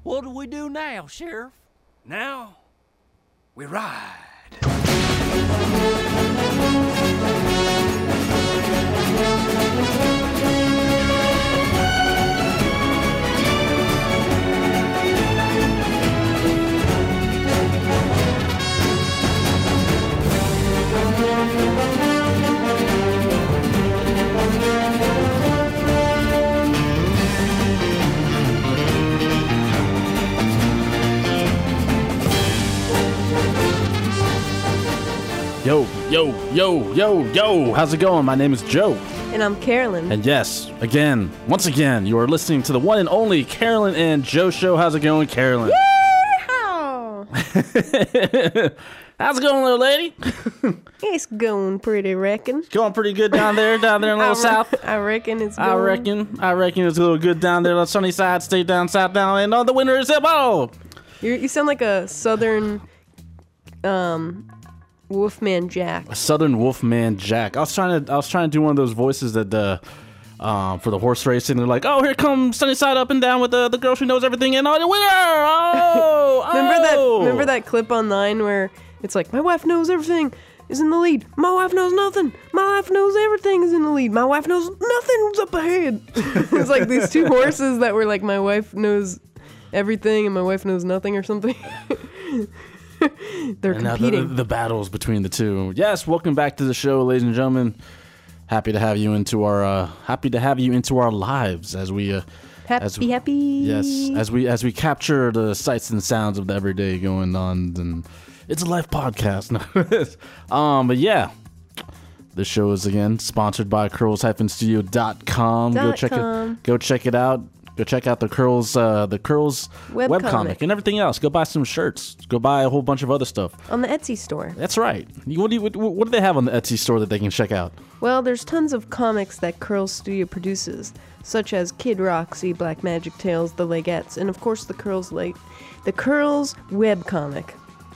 What do we do now, Sheriff? Now, we ride. Yo, how's it going? My name is Joe. And I'm Carolyn. And yes, once again, you are listening to the one and only Carolyn and Joe Show. How's it going, Carolyn? Yeehaw! How's it going, little lady? It's going pretty, reckon. Going pretty good down there in Little South? I reckon it's going. I reckon it's a little good down there on the sunny side, stay down south down, and all the winter is up. You sound like a southern Wolfman Jack. A southern Wolfman Jack. I was trying to do one of those voices that for the horse racing. They're like, oh, here comes sunny side up and down with the girl who knows everything and all the winner. Remember that clip online where it's like, my wife knows everything is in the lead. My wife knows nothing. My wife knows everything is in the lead. My wife knows nothing's up ahead. It's like these two horses that were like, my wife knows everything and my wife knows nothing or something. They're competing. The battles between the two. Yes, welcome back to the show, ladies and gentlemen. Happy to have you into our lives as we happy. Yes, as we capture the sights and sounds of the everyday going on, and it's a live podcast. But yeah, this show is again sponsored by curls-studio.com. Go check it out. Go check out the Curls webcomic and everything else. Go buy some shirts. Go buy a whole bunch of other stuff. On the Etsy store. That's right. What do they have on the Etsy store that they can check out? Well, there's tons of comics that Curls Studio produces, such as Kid Roxy, Black Magic Tales, The Legettes, and of course the Curls webcomic.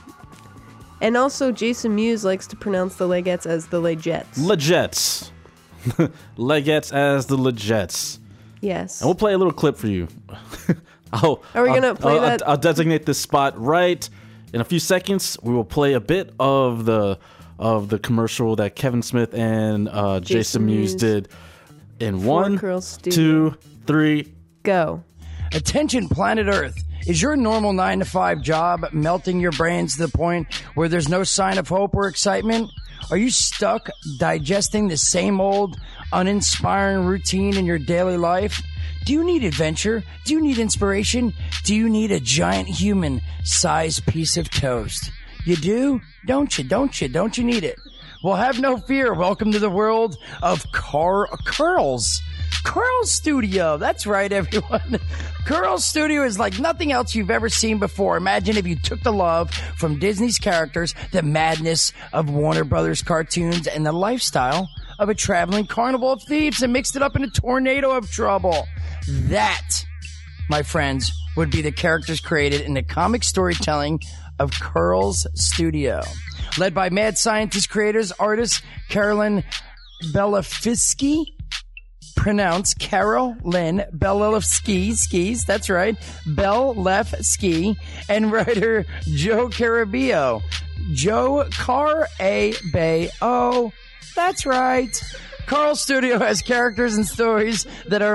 And also Jason Mewes likes to pronounce the Legettes as the Legettes. Legettes. Legettes as the Legettes. Yes. And we'll play a little clip for you. Are we going to play that? I'll designate this spot right in a few seconds. We will play a bit of the commercial that Kevin Smith and Jason Mewes did in 1, 2, 3, go. Attention, planet Earth. Is your normal 9-to-5 job melting your brains to the point where there's no sign of hope or excitement? Are you stuck digesting the same old, uninspiring routine in your daily life? Do you need adventure? Do you need inspiration? Do you need a giant human-sized piece of toast? You do? Don't you? Don't you need it? Well, have no fear. Welcome to the world of Curls. Curls Studio. That's right, everyone. Curls Studio is like nothing else you've ever seen before. Imagine if you took the love from Disney's characters, the madness of Warner Brothers cartoons, and the lifestyle of a traveling carnival of thieves and mixed it up in a tornado of trouble. That, my friends, would be the characters created in the comic storytelling of Curls Studio. Led by mad scientist creators, artist Carolyn Belefsky, pronounced Carolyn Belefsky, that's right, Belefsky, and writer Joe Carabeo. Joe Carabeo, that's right. Curls Studio has characters and stories that are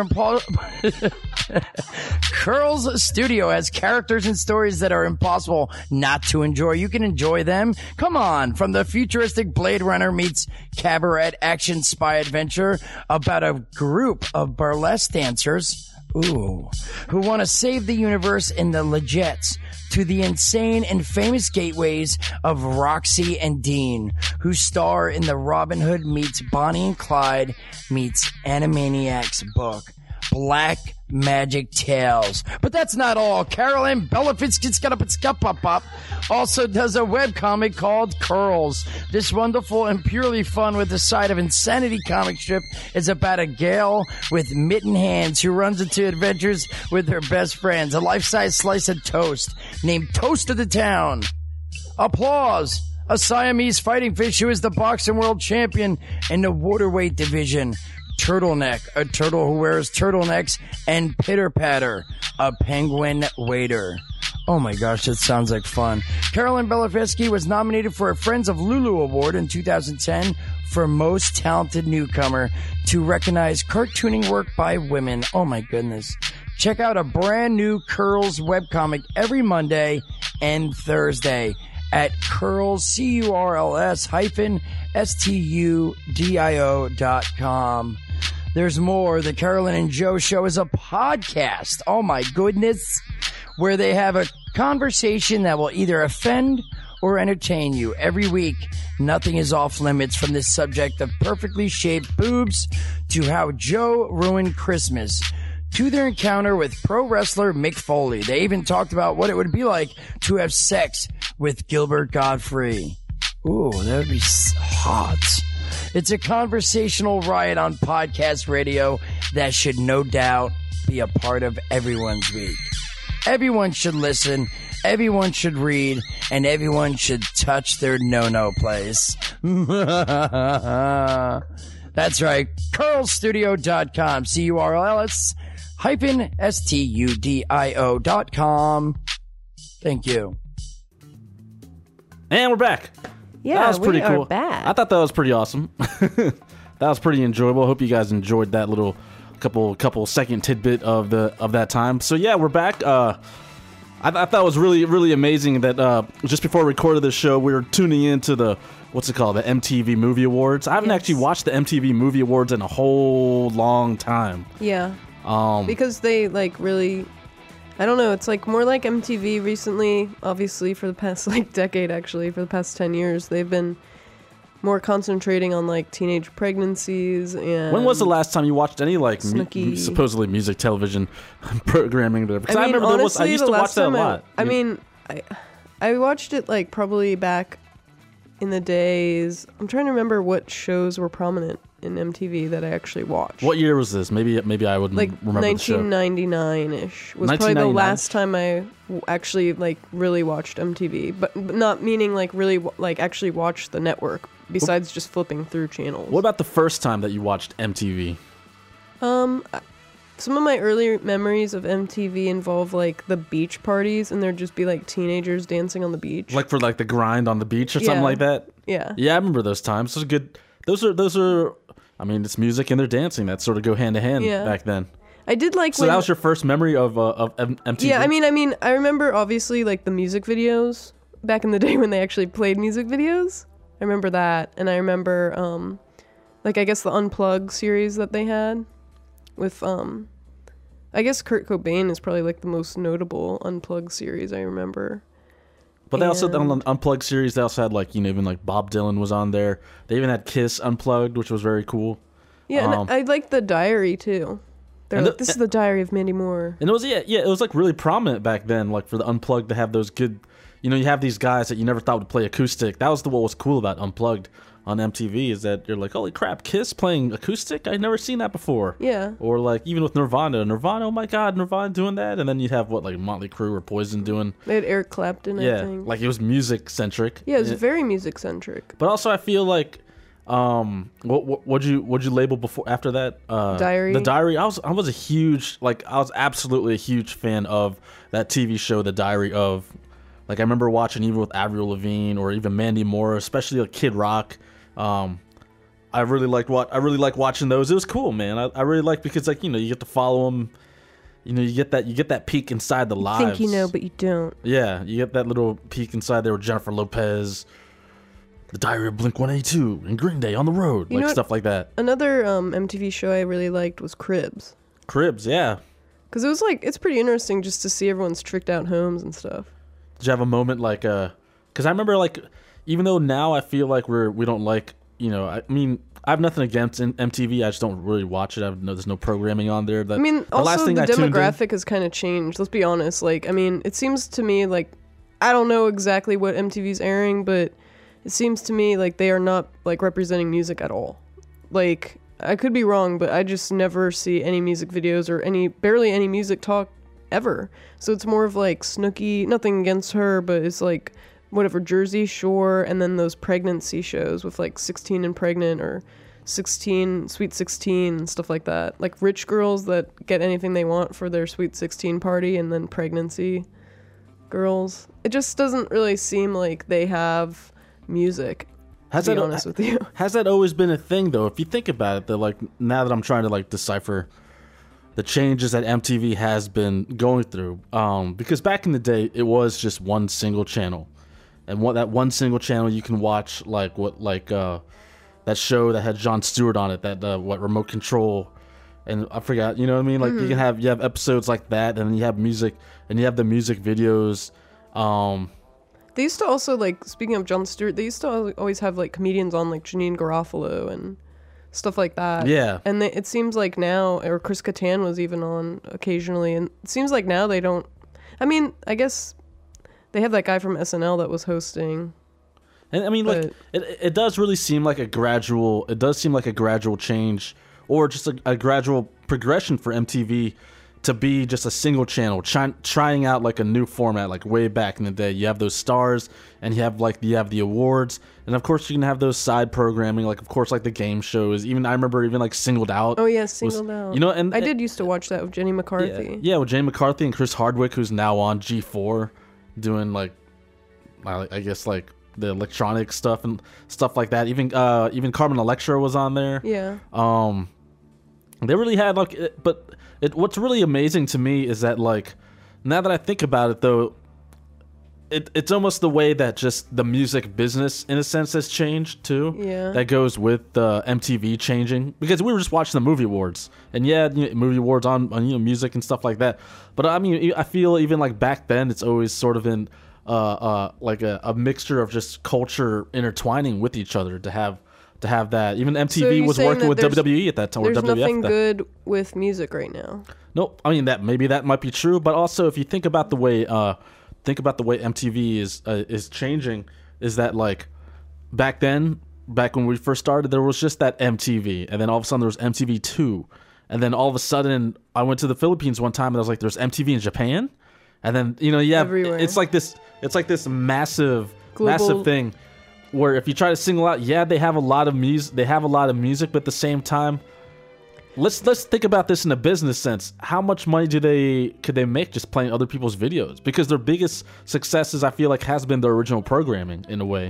Curls Studio has characters and stories that are impossible not to enjoy. You can enjoy them. Come on, from the futuristic Blade Runner meets cabaret action spy adventure about a group of burlesque dancers who want to save the universe in the Legettes, to the insane and famous gateways of Roxy and Dean, who star in the Robin Hood meets Bonnie and Clyde meets Animaniacs book, Black Magic Tales. But that's not all. Carolyn Belefsky also does a webcomic called Curls. This wonderful and purely fun with a side of insanity comic strip is about a gal with mitten hands who runs into adventures with her best friends. A life-size slice of toast named Toast of the Town. Applause. A Siamese fighting fish who is the boxing world champion in the waterweight division. turtleneck, a turtle who wears turtlenecks, and Pitter Patter, a penguin waiter. Oh my gosh, that sounds like fun. Carolyn Belafisky was nominated for a Friends of Lulu Award in 2010 for Most Talented Newcomer to recognize cartooning work by women. Oh my goodness. Check out a brand new Curls webcomic every Monday and Thursday at Curls, CURLS-STUDIO.com. There's more. The Carolyn and Joe Show is a podcast. Oh my goodness. Where they have a conversation that will either offend or entertain you. Every week, nothing is off limits, from the subject of perfectly shaped boobs to how Joe ruined Christmas, to their encounter with pro wrestler Mick Foley. They even talked about what it would be like to have sex with Gilbert Godfrey. Ooh, that would be hot. It's a conversational riot on podcast radio that should no doubt be a part of everyone's week. Everyone should listen, everyone should read, and everyone should touch their no-no place. That's right, curlstudio.com, CURLS-STUDIO.com. Thank you. And we're back. Yeah, that was pretty cool. Are back. I thought that was pretty awesome. That was pretty enjoyable. I hope you guys enjoyed that little couple second tidbit of that time. So yeah, we're back. I thought it was really amazing that just before we recorded this show, we were tuning into the what's it called, the MTV Movie Awards. I haven't actually watched the MTV Movie Awards in a whole long time. Yeah. Because they like really, I don't know, it's like more like MTV recently, obviously for the past like decade, actually for the past 10 years, they've been more concentrating on like teenage pregnancies. And when was the last time you watched any like supposedly music television programming? Because I remember honestly, I used to watch that a lot. I watched it like probably back in the days. I'm trying to remember what shows were prominent in MTV that I actually watched. What year was this? Maybe I wouldn't remember 1999-ish was probably the last time I actually like really watched MTV, but not meaning like really like actually watched the network besides just flipping through channels. What about the first time that you watched MTV? Some of my early memories of MTV involve like the beach parties, and there'd just be like teenagers dancing on the beach, like for like the grind on the beach or something like that. Yeah, I remember those times. Those are good. Those are. I mean, it's music and they're dancing that sort of go hand to hand back then. I did like. So that was your first memory of MTV. Yeah, I mean, I remember obviously like the music videos back in the day when they actually played music videos. I remember that, and I remember like I guess the Unplugged series that they had with I guess Kurt Cobain is probably like the most notable Unplugged series I remember. But they also, on the Unplugged series, they also had like, even like Bob Dylan was on there. They even had Kiss Unplugged, which was very cool. Yeah, and I liked the Diary too. They're like, this is the Diary of Mandy Moore. And it was it was like really prominent back then, like for the Unplugged to have those good, you have these guys that you never thought would play acoustic. That was what was cool about Unplugged on MTV, is that you're like, holy crap, Kiss playing acoustic? I'd never seen that before. Yeah. Or like even with Nirvana, oh my god, Nirvana doing that, and then you'd have like Motley Crue or Poison doing. They had Eric Clapton, I think. Like it was music centric. Yeah, it was very music centric. But also I feel like, what'd you label before after that? Diary. The Diary. I was absolutely a huge fan of that TV show, The Diary of. Like I remember watching even with Avril Lavigne or even Mandy Moore, especially like Kid Rock. I really like watching those. It was cool, man. I really like because like you get to follow them. You get that peek inside the lives. You think you know, but you don't. Yeah, you get that little peek inside there with Jennifer Lopez, The Diary of Blink-182, and Green Day on the Road, like stuff like that. Another MTV show I really liked was Cribs. Cribs, yeah. Because it was like it's pretty interesting just to see everyone's tricked out homes and stuff. Did you have a moment like because I remember like. Even though now I feel like we don't like, I mean, I have nothing against MTV. I just don't really watch it. There's no programming on there. I mean, also the demographic has kind of changed. Let's be honest. Like, I mean, it seems to me like, I don't know exactly what MTV's airing, but it seems to me like they are not like representing music at all. Like, I could be wrong, but I just never see any music videos or barely any music talk ever. So it's more of like Snooki, nothing against her, but it's like, whatever, Jersey Shore, and then those pregnancy shows with like 16 and Pregnant or Sweet 16, and stuff like that. Like rich girls that get anything they want for their Sweet 16 party, and then pregnancy girls. It just doesn't really seem like they have music. To be honest with you. Has that always been a thing though? If you think about it, that like now that I'm trying to like decipher the changes that MTV has been going through, because back in the day it was just one single channel, and that one single channel you can watch that show that had Jon Stewart on it, that Remote Control, and I forgot, you know what I mean? Like you have episodes like that, and then you have music, and you have the music videos. They used to also, like, speaking of Jon Stewart, they used to always have like comedians on, like Janine Garofalo and stuff like that. Yeah. And it seems like now, or Chris Kattan was even on occasionally, and it seems like now they don't. I mean, I guess they have that guy from SNL that was hosting. And I mean, like, it does really seem like a gradual. It does seem like a gradual change, or just a gradual progression for MTV to be just a single channel, trying out like a new format. Like way back in the day, you have those stars, and you have the awards, and of course you can have those side programming, like of course like the game shows. Even I remember even like Singled Out. Oh yeah, Singled Out. You know, and I did used to watch that with Jenny McCarthy. Yeah, with Jenny McCarthy and Chris Hardwick, who's now on G4, doing like, I guess like the electronic stuff and stuff like that. Even Carmen Electra was on there. Yeah. They really had like, what's really amazing to me is that like, now that I think about it though, it's almost the way that just the music business in a sense has changed too. Yeah. That goes with the MTV changing, because we were just watching the movie awards, and movie awards on music and stuff like that. But I mean, I feel even like back then it's always sort of been like a mixture of just culture intertwining with each other to have that. Even MTV was working with WWE at that time. There's or WWF nothing good with music right now. No, I mean that might be true, but also if you think about the way MTV is changing, is that like back when we first started, there was just that MTV, and then all of a sudden there was MTV2, and then all of a sudden I went to the Philippines one time and I was like, there's MTV in Japan, and then Everywhere. it's like this massive Global thing where if you try to single out, they have a lot of music, but at the same time, let's think about this in a business sense. How much money could they make just playing other people's videos? Because their biggest successes, I feel like, has been their original programming in a way.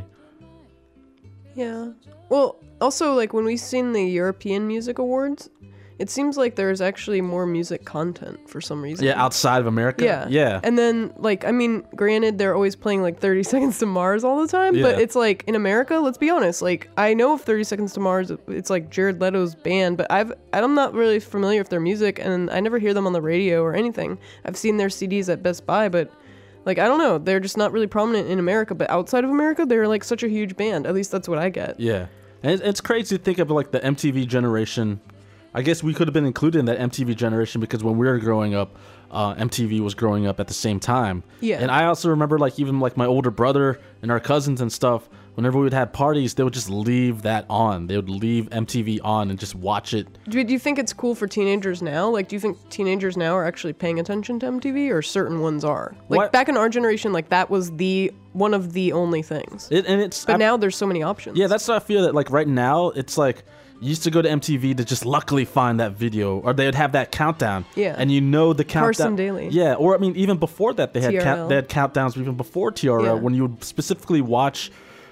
Yeah. Well, also like when we've seen the European Music Awards, it seems like there's actually more music content for some reason. Yeah, outside of America. Yeah. And then, like, I mean, granted, they're always playing, like, 30 Seconds to Mars all the time, but it's, like, in America, let's be honest, like, I know of 30 Seconds to Mars, it's, like, Jared Leto's band, but I'm not really familiar with their music, and I never hear them on the radio or anything. I've seen their CDs at Best Buy, but, like, I don't know, they're just not really prominent in America, but outside of America, they're, like, such a huge band. At least that's what I get. Yeah. And it's crazy to think of, like, the MTV generation. I guess we could have been included in that MTV generation because when we were growing up, MTV was growing up at the same time. Yeah. And I also remember, like, even like my older brother and our cousins and stuff, whenever we would have parties, they would just leave that on. They would leave MTV on and just watch it. Do you think it's cool for teenagers now? Like, do you think teenagers now are actually paying attention to MTV, or certain ones are? Like, back in our generation, like, that was one of the only things. But now there's so many options. Yeah, that's what I feel that, like, right now, it's like, you used to go to MTV to just luckily find that video, or they would have that countdown. Yeah. And the countdown. Carson Daly. Yeah, or I mean, even before that, they had TRL. they had countdowns even before TRL, when you would specifically watch,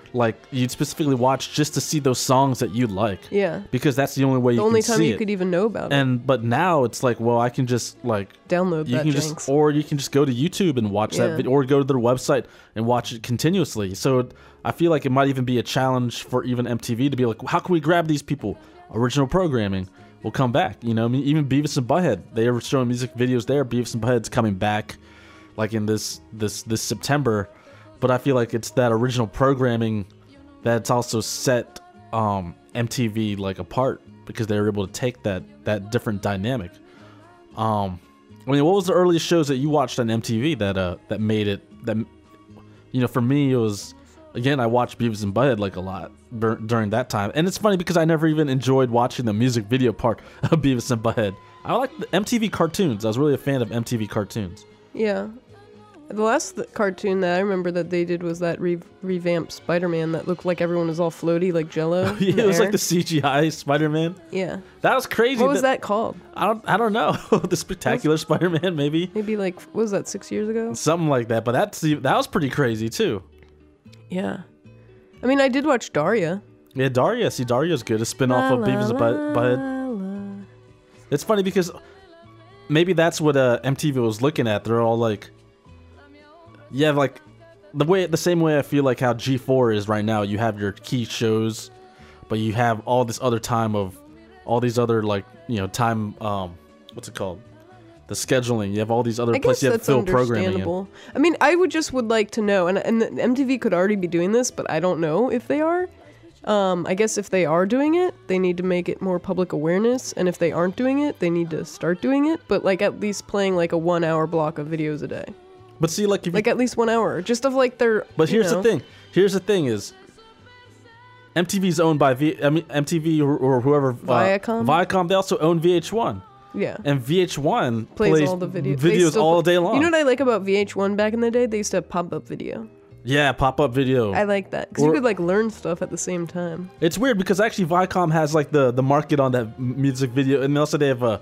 just to see those songs that you like. Yeah. Because that's the only way you can see it. The only time you could even know about it. But now it's like, well, I can just like download that janks. Or you can just go to YouTube and watch that video, or go to their website and watch it continuously. So I feel like it might even be a challenge for even MTV to be like, how can we grab these people? Original programming will come back. You know, I mean, even Beavis and Butthead, they were showing music videos there. Beavis and Butthead's coming back, like in this September. But I feel like it's that original programming that's also set MTV like apart, because they were able to take that different dynamic. I mean, what was the earliest shows that you watched on MTV that made it? That, you know, for me it was. Again, I watched Beavis and Butthead like a lot during that time. And it's funny because I never even enjoyed watching the music video part of Beavis and Butthead. I like the MTV cartoons. I was really a fan of MTV cartoons. Yeah. The last cartoon that I remember that they did was that revamped Spider-Man that looked like everyone was all floaty, like Jello. Yeah, it was like the CGI Spider-Man. Yeah. That was crazy. What was that called? I don't know. The Spectacular Spider-Man, maybe. Maybe like, what was that, 6 years ago? Something like that. But that was pretty crazy too. Yeah. I mean, I did watch Daria. Yeah, Daria. See, Daria's good. A spin-off of Beavis and Butthead. It's funny because maybe that's what MTV was looking at. They're all like, yeah, like the same way I feel like how G4 is right now. You have your key shows, but you have all this other time of all these other like time. What's it called? The scheduling. You have all these other places you have to fill programming in. I mean, I would like to know, and MTV could already be doing this, but I don't know if they are. I guess if they are doing it, they need to make it more public awareness, and if they aren't doing it, they need to start doing it, but like at least playing like a 1 hour block of videos a day. But see, like, if at least 1 hour, just of like their. But here's the thing. Here's the thing is, MTV's owned by MTV or whoever. Viacom. Viacom. They also own VH1. Yeah. And VH1 plays all the videos all day long. You know what I like about VH1 back in the day? They used to have pop-up video. Yeah, pop-up video. I like that because you could like learn stuff at the same time. It's weird because actually Viacom has like the market on that music video, and also they have the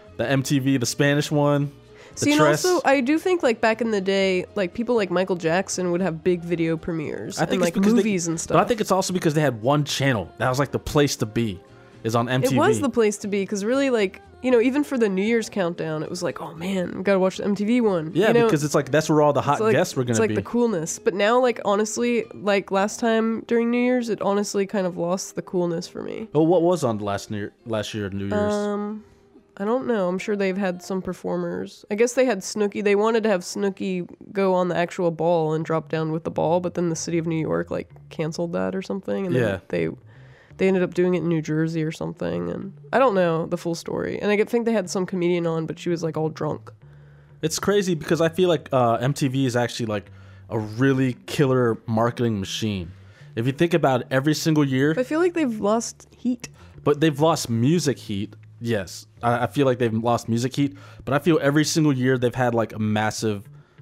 MTV, the Spanish one. See, and also I do think like back in the day, like people like Michael Jackson would have big video premieres and like movies and stuff. But I think it's also because they had one channel that was like the place to be, is on MTV. It was the place to be because really like. Even for the New Year's countdown, it was like, oh man, we gotta watch the MTV one. Yeah, because it's like that's where all the hot guests were gonna be. It's like the coolness. But now, like honestly, like last time during New Year's, it honestly kind of lost the coolness for me. Oh, what was on last year New Year's? I don't know. I'm sure they've had some performers. I guess they had Snooki. They wanted to have Snooki go on the actual ball and drop down with the ball, but then the city of New York like canceled that or something. And then they ended up doing it in New Jersey or something, and I don't know the full story. And I think they had some comedian on, but she was like all drunk. It's crazy because I feel like MTV is actually like a really killer marketing machine. If you think about it, every single year... I feel like they've lost heat. But they've lost music heat, yes. I feel like they've lost music heat, but I feel every single year they've had like a massive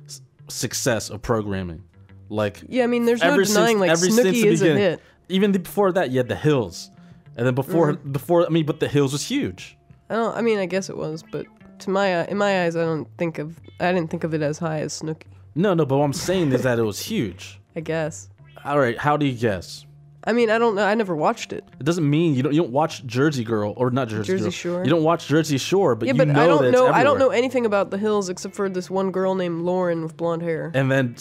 success of programming. Like, yeah, I mean, there's no denying like Snooki is a hit. Even before that, you had The Hills, and then before, but The Hills was huge. I guess it was, but in my eyes, I didn't think of it as high as Snooki. No, but what I'm saying is that it was huge. I guess. All right, how do you guess? I mean, I don't know. I never watched it. It doesn't mean you don't watch Jersey Girl or not Jersey Shore. You don't watch Jersey Shore, but I don't know. I don't know anything about The Hills except for this one girl named Lauren with blonde hair. And then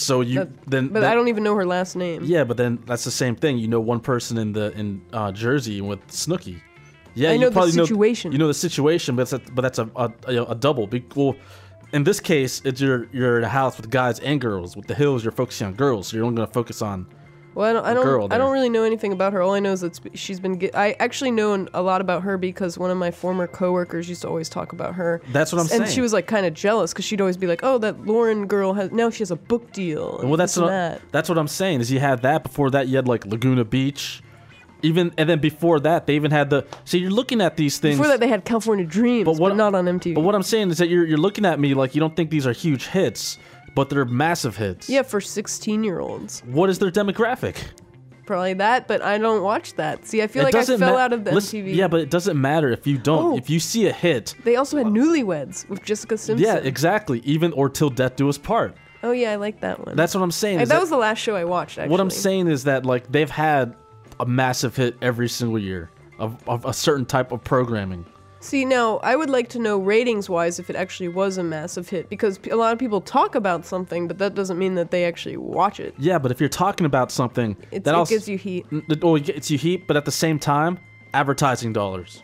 but I don't even know her last name. Yeah, but then that's the same thing. You know, one person in Jersey with Snooki. Yeah, I know the situation. You know the situation, but that's a double. Well, in this case, it's you're in a house with guys and girls. With The Hills, you're focusing on girls, so you're only going to focus on. Well, I don't really know anything about her. All I know is that she's been. I actually know a lot about her because one of my former coworkers used to always talk about her. That's what I'm saying. And she was like kind of jealous because she'd always be like, "Oh, that Lauren girl she has a book deal." And well, that's what I'm saying. Is you had that before that you had like Laguna Beach, and then before that they even had the. So you're looking at these things. Before that they had California Dreams, but not on MTV. But what I'm saying is that you're looking at me like you don't think these are huge hits. But they're massive hits. Yeah, for 16-year-olds. What is their demographic? Probably that, but I don't watch that. See, I feel like I fell out of the MTV. Yeah, but it doesn't matter if you don't. If you see a hit. They also had Newlyweds with Jessica Simpson. Yeah, exactly. Even or Till Death Do Us Part. Oh yeah, I like that one. That's what I'm saying. That was the last show I watched, actually. What I'm saying is that like they've had a massive hit every single year of a certain type of programming. See, now, I would like to know ratings-wise if it actually was a massive hit, because a lot of people talk about something, but that doesn't mean that they actually watch it. Yeah, but if you're talking about something... It gives you heat. It gets you heat, but at the same time, advertising dollars.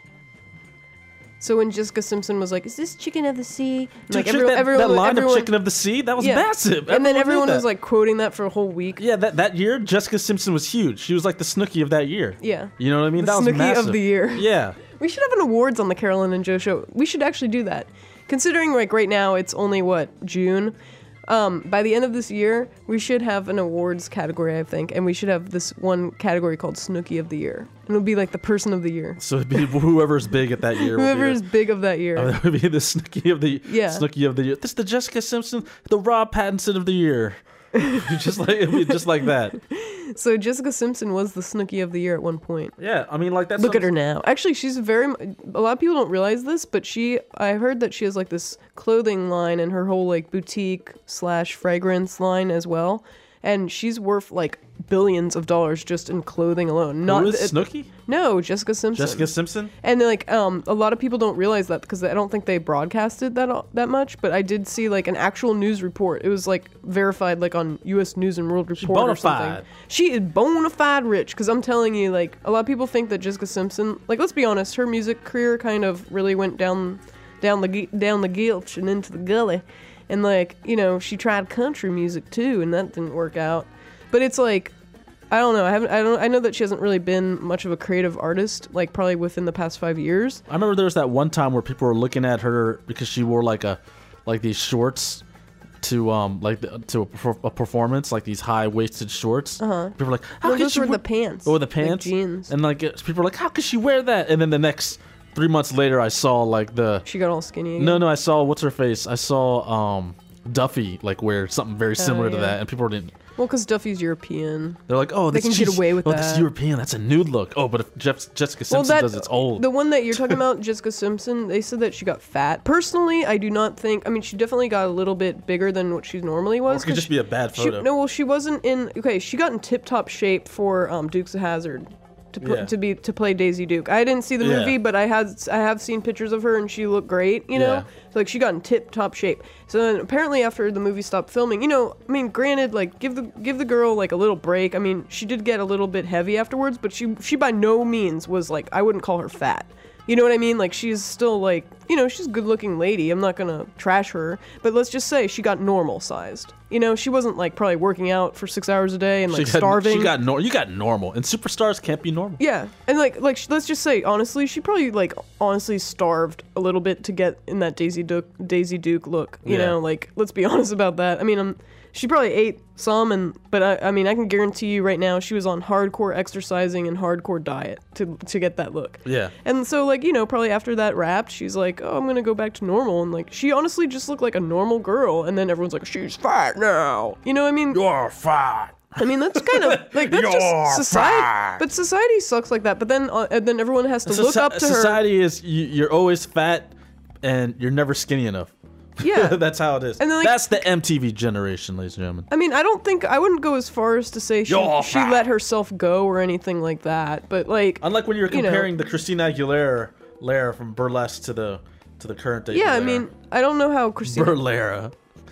So when Jessica Simpson was like, "Is this Chicken of the Sea?" Dude, like everyone, of Chicken of the Sea, that was massive. And then everyone was like quoting that for a whole week. Yeah, that year, Jessica Simpson was huge. She was like the Snooki of that year. Yeah. You know what I mean? The that was Snooki massive. of the year. Yeah. We should have an awards on the Carolyn and Joe show. We should actually do that. Considering like right now it's only June. By the end of this year, we should have an awards category, I think, and we should have this one category called Snooki of the Year. And it'll be like the person of the year. So it'd be whoever's big at that year. Whoever is big of that year. That would be the Snooki of the Snooki of the year. This is the Jessica Simpson, the Rob Pattinson of the year. It'd be just like that. So Jessica Simpson was the Snooki of the Year at one point. Yeah, I mean, like that's. Look at her now. Actually, she's a lot of people don't realize this, but I heard that she has like this clothing line and her whole like boutique / fragrance line as well. And she's worth like billions of dollars just in clothing alone. Who is Snooki? No, Jessica Simpson. Jessica Simpson? And like a lot of people don't realize that because I don't think they broadcasted that much, but I did see like an actual news report. It was like verified like on US News and World Report or something. She is bona fide rich because I'm telling you, like a lot of people think that Jessica Simpson, like let's be honest, her music career kind of really went down the gulch and into the gully. And like, you know, she tried country music too, and that didn't work out. But it's like, I don't know. I know that she hasn't really been much of a creative artist, like probably within the past 5 years. I remember there was that one time where people were looking at her because she wore like these shorts to a performance, like these high-waisted shorts. People were like, how could those she were wear the pants. Oh, the pants, like jeans. And like people were like, how could she wear that? And then the next 3 months later, I saw like she got all skinny again. No, I saw what's her face. I saw Duffy like wear something very similar to that, and people didn't. Well, because Duffy's European. They're like, oh, they can get away with that. This is European. That's a nude look. Oh, but if Jessica Simpson does, it's old. The one that you're talking about, Jessica Simpson, they said that she got fat. Personally, I do not think. I mean, she definitely got a little bit bigger than what she normally was. Or it could just be a bad photo. She wasn't in. Okay, she got in tip-top shape for Dukes of Hazzard. To play Daisy Duke. I didn't see the movie, but I have seen pictures of her and she looked great, you know? Yeah. So like she got in tip top shape. So then apparently after the movie stopped filming, you know, I mean, granted, like give the girl like a little break. I mean, she did get a little bit heavy afterwards, but she by no means was like, I wouldn't call her fat. You know what I mean? Like, she's still, like, you know, she's a good-looking lady. I'm not gonna trash her. But let's just say she got normal-sized. You know, she wasn't, like, probably working out for 6 hours a day and, like, starving. You got normal. And superstars can't be normal. Yeah. And, like let's just say, honestly, she probably, like, starved a little bit to get in that Daisy Duke look. You know, like, let's be honest about that. I mean, she probably ate some, but I mean, I can guarantee you right now she was on hardcore exercising and hardcore diet to get that look. Yeah. And so, like, you know, probably after that wrapped, she's like, oh, I'm going to go back to normal. And, like, she honestly just looked like a normal girl. And then everyone's like, she's fat now. You know what I mean? You're fat. I mean, that's kind of, like, that's just society. Fat. But society sucks like that. But then everyone has to look up to her. Society is, you're always fat and you're never skinny enough. Yeah. That's how it is. And then, like, that's the MTV generation, ladies and gentlemen. I mean, I wouldn't go as far as to say she let herself go or anything like that, but like... Unlike when you're comparing the Christina Aguilera from Burlesque to the current day. Yeah, Burlera. I mean, I don't know how Christina... Burlera.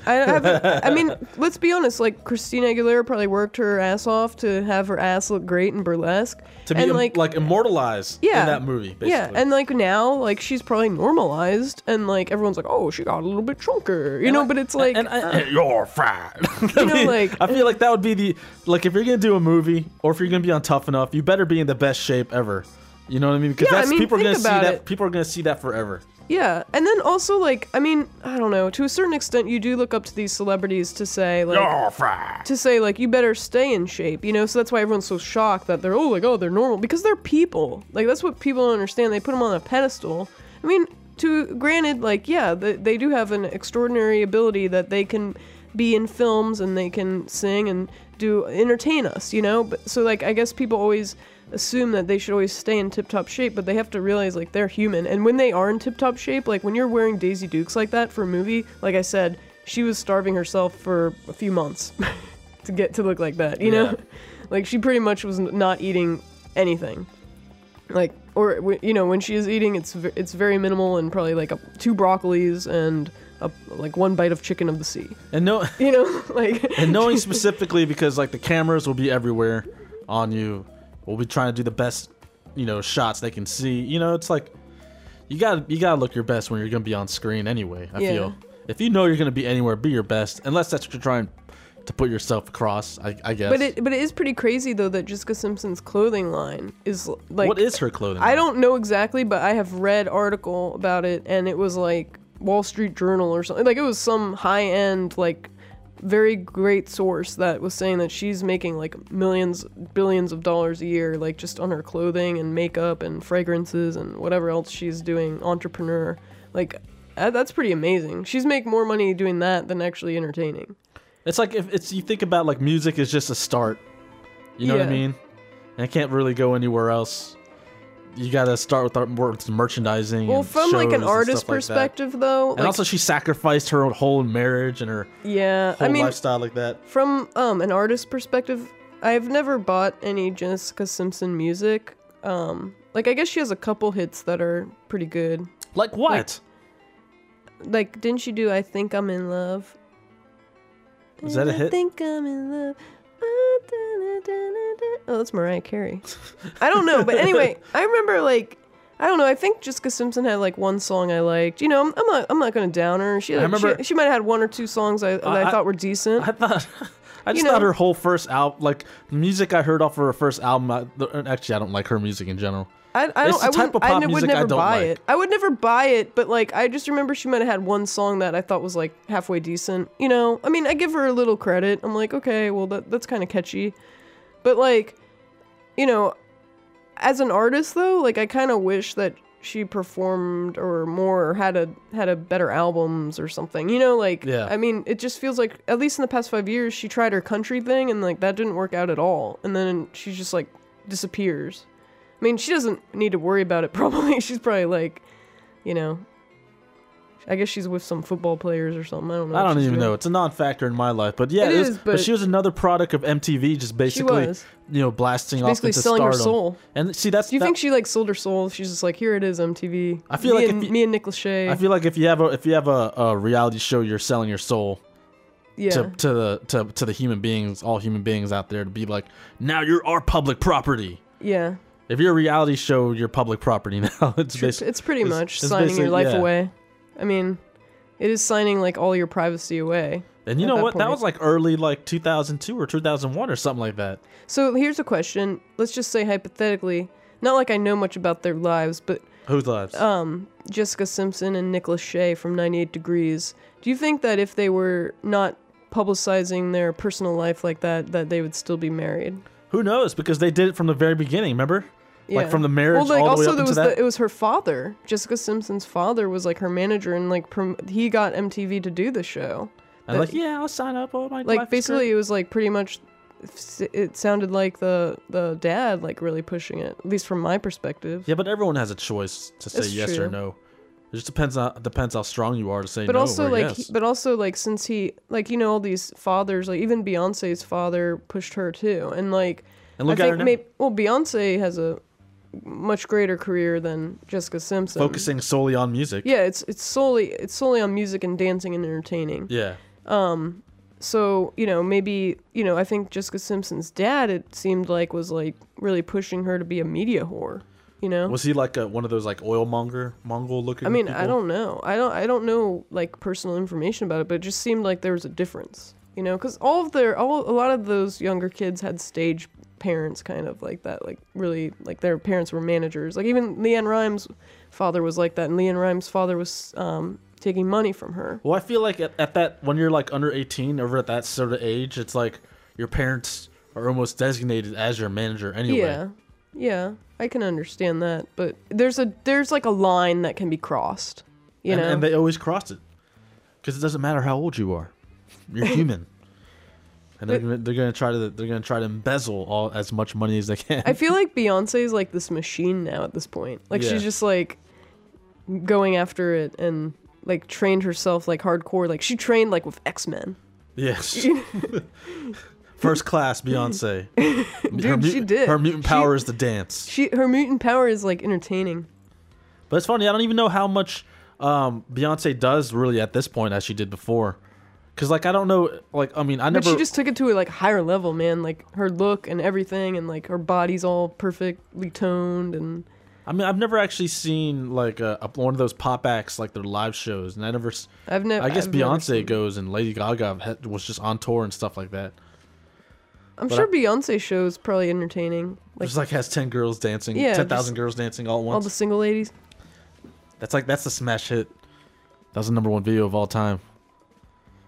I mean, let's be honest, like, Christina Aguilera probably worked her ass off to have her ass look great in Burlesque. To be, like immortalized in that movie, basically. Yeah, and, like, now, like, she's probably normalized, and, like, everyone's like, oh, she got a little bit chunker, you know, but it's like... you're fat. You know, like... I feel like that would be the... Like, if you're going to do a movie, or if you're going to be on Tough Enough, you better be in the best shape ever. You know what I mean? Because people are going to see that. People are going to see that forever. Yeah, and then also, like, I mean, I don't know, to a certain extent, you do look up to these celebrities to say, like, you better stay in shape, you know, so that's why everyone's so shocked that they're normal, because they're people. Like, that's what people don't understand. They put them on a pedestal. I mean, granted, like, yeah, they do have an extraordinary ability that they can be in films and they can sing and entertain us, you know? But, so, like, I guess people always assume that they should always stay in tip-top shape, but they have to realize, like, they're human. And when they are in tip-top shape, like, when you're wearing Daisy Dukes like that for a movie, like I said, she was starving herself for a few months to get to look like that, you know? Like, she pretty much was not eating anything. Like, or, you know, when she is eating, it's very minimal and probably, like, 2 broccolis and... like 1 bite of chicken of the sea. And you know, like... And knowing specifically because, like, the cameras will be everywhere on you. We'll be trying to do the best, you know, shots they can see. You know, it's like you gotta look your best when you're gonna be on screen anyway. I feel if you know you're gonna be anywhere, be your best. Unless that's what you're trying to put yourself across, I guess. But it is pretty crazy though that Jessica Simpson's clothing line is like... What is her clothing line? I don't know exactly, but I have read article about it, and it was like Wall Street Journal or something. Like, it was some high end, like, very great source that was saying that she's making like millions, billions of dollars a year, like just on her clothing and makeup and fragrances and whatever else she's doing, entrepreneur. Like, that's pretty amazing. She's making more money doing that than actually entertaining. It's like if it's you think about like music is just a start. You know what I mean? And it can't really go anywhere else. You gotta start with merchandising. Well, and from like an shows and artist stuff like perspective, that. though, And like, also she sacrificed her whole marriage and her whole lifestyle like that. From an artist perspective, I've never bought any Jessica Simpson music. Like I guess she has a couple hits that are pretty good. Like what? Like didn't she do "I Think I'm in Love"? Is that a hit? I think I'm in love. Oh, that's Mariah Carey. I don't know, but anyway, I remember like I don't know. I think Jessica Simpson had like one song I liked. You know, I'm not gonna down her. She might have had one or two songs that I thought were decent. I just thought her whole first album, like music I heard off of her first album. Actually, I don't like her music in general. I would never buy it. I would never buy it, but like I just remember she might have had one song that I thought was like halfway decent. You know, I mean, I give her a little credit. I'm like, okay, well that's kind of catchy, but like, you know, as an artist though, like I kind of wish that she performed or more or had a better albums or something. You know, like I mean, it just feels like at least in the past 5 years she tried her country thing and like that didn't work out at all, and then she just like disappears. I mean, she doesn't need to worry about it, probably. She's probably like, you know, I guess she's with some football players or something. I don't know. I don't even know. It's a non-factor in my life. But yeah, but she was another product of MTV, just basically, you know, blasting off into selling stardom. Her soul. And see, Do you think she like sold her soul? She's just like, here it is, MTV. I feel like me and Nick Lachey. I feel like if you have a reality show, you're selling your soul. Yeah. To the human beings, all human beings out there, to be like, now you're our public property. Yeah. If you're a reality show, you're public property now. It's pretty much signing your life away. I mean, it is signing like all your privacy away. And you know what? That was like early like 2002 or 2001 or something like that. So here's a question. Let's just say hypothetically, not like I know much about their lives, but whose lives? Jessica Simpson and Nick Lachey from 98 Degrees. Do you think that if they were not publicizing their personal life like that they would still be married? Who knows? Because they did it from the very beginning, remember? Yeah. Like from the marriage all the way up into that. It was her father. Jessica Simpson's father was like her manager, and like he got MTV to do the show. And like, yeah, I'll sign up. Oh my! Like basically, it was like pretty much. It sounded like the dad like really pushing it, at least from my perspective. Yeah, but everyone has a choice to say yes or no. It just depends how strong you are to say no or yes. But also like since he like you know all these fathers, like even Beyonce's father pushed her too, and like look at her now. Beyonce has a much greater career than Jessica Simpson, focusing solely on music. Yeah, it's solely on music and dancing and entertaining. Yeah. So you know maybe you know I think Jessica Simpson's dad, it seemed like, was like really pushing her to be a media whore. You know, was he like one of those like Mongol looking? I mean, people? I don't know. I don't know like personal information about it, but it just seemed like there was a difference. You know, because a lot of those younger kids had stage parents kind of like that, like really like their parents were managers. Like even LeAnn Rimes' father was like that, and LeAnn Rimes' father was taking money from her. Well, I feel like at that when you're like under 18, over at that sort of age, it's like your parents are almost designated as your manager anyway. Yeah, I can understand that, but there's like a line that can be crossed, you know. And they always cross it because it doesn't matter how old you are, you're human. And they're gonna try to embezzle as much money as they can. I feel like Beyonce is like this machine now at this point. Like she's just like going after it and like trained herself like hardcore. Like she trained like with X-Men. Yes. First class Beyonce. Dude, she did. Her mutant power is the dance. Her mutant power is like entertaining. But it's funny, I don't even know how much Beyonce does really at this point as she did before. Because, like, I don't know, like, I mean, But she just took it to a, like, higher level, man. Like, her look and everything, and, like, her body's all perfectly toned, and... I mean, I've never actually seen, like, one of those pop acts, like, their live shows, and I guess Beyonce goes, and Lady Gaga was just on tour and stuff like that. I'm sure Beyonce show's probably entertaining. Like, just, like, has 10 girls dancing, 10,000 girls dancing all at once. All the single ladies. That's the smash hit. That was the #1 video of all time.